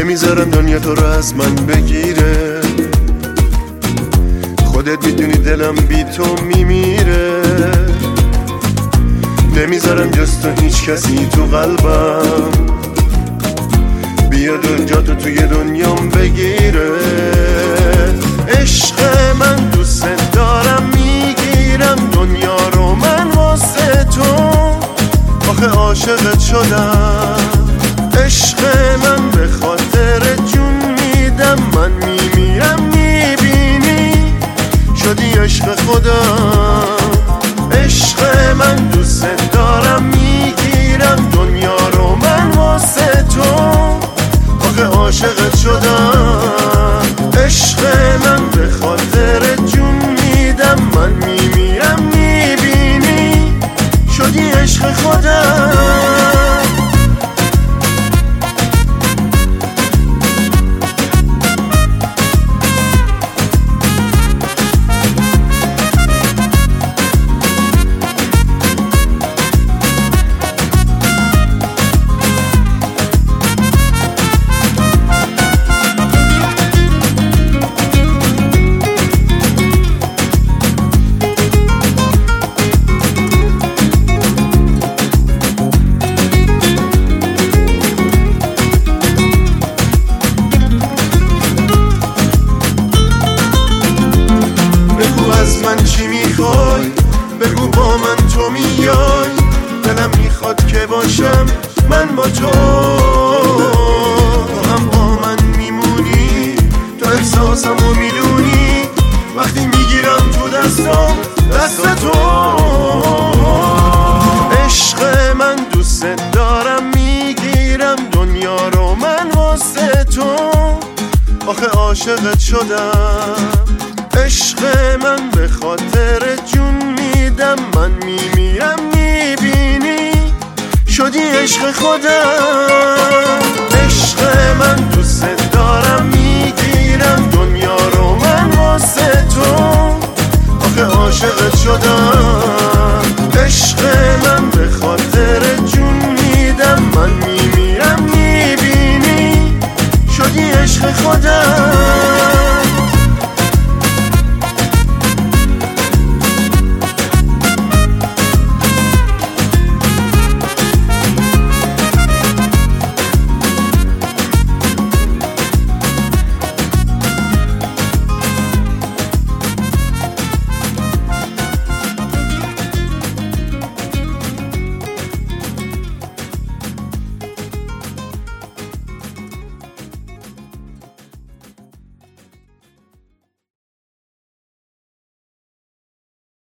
نمیذارم دنیا تو رو از من بگیره، خودت میدونی دلم بی تو میمیره. نمیذارم جز تو هیچ کسی تو قلبم بیاد و جا تو توی دنیام بگیره. عشق من دوست دارم میگیرم دنیا رو من واسه تو، آخه عاشقت شدم. عشق من به خاطر جون میدم، من میمیرم میبینی شدی عشق خودم. عشق من دوست دارم میگیرم دنیا رو من واسه تو، آخه عاشقت شدم. عشق من به خاطر جون میدم، من میمیرم میبینی شدی عشق خودم. از من چی میخوای؟ بگو با من تو میای، دلم میخواد که باشم من با تو. تو هم با من میمونی، تو احساسمو میدونی وقتی میگیرم تو دستم دست تو. عشق من دوست دارم میگیرم دنیا رو من واسه تو، آخه عاشقت شدم. عشق من به خاطر جون میدم، من میمیرم میبینی شدی عشق خودم. عشق من دوست دارم میگیرم دنیا رو من واسه تو، آخه عاشقت شدم.